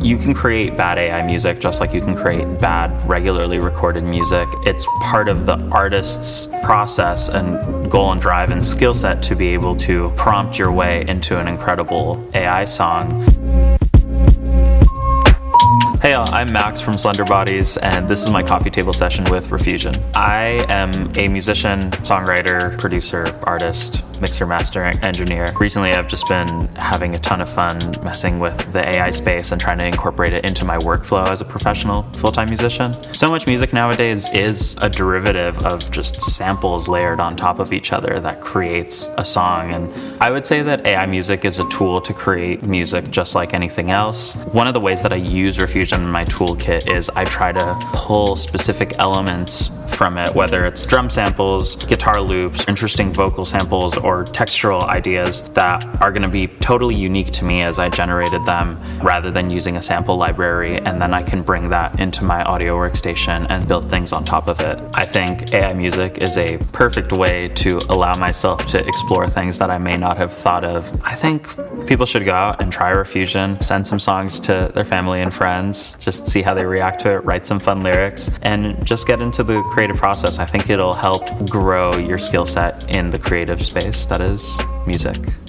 You can create bad AI music just like you can create bad, regularly recorded music. It's part of the artist's process and goal and drive and skill set to be able to prompt your way into an incredible AI song. Hey y'all, I'm Max from Slender Bodies, and this is my coffee table session with Refusion. I am a musician, songwriter, producer, artist, mixer, master, engineer. Recently, I've just been having a ton of fun messing with the AI space and trying to incorporate it into my workflow as a professional full-time musician. So much music nowadays is a derivative of just samples layered on top of each other that creates a song. And I would say that AI music is a tool to create music just like anything else. One of the ways that I use Refusion in my toolkit is I try to pull specific elements from it, whether it's drum samples, guitar loops, interesting vocal samples, or textural ideas that are going to be totally unique to me as I generated them, rather than using a sample library, and then I can bring that into my audio workstation and build things on top of it. I think AI music is a perfect way to allow myself to explore things that I may not have thought of. I think people should go out and try Refusion, send some songs to their family and friends, just see how they react to it, write some fun lyrics, and just get into the creative process. I think it'll help grow your skill set in the creative space that is music.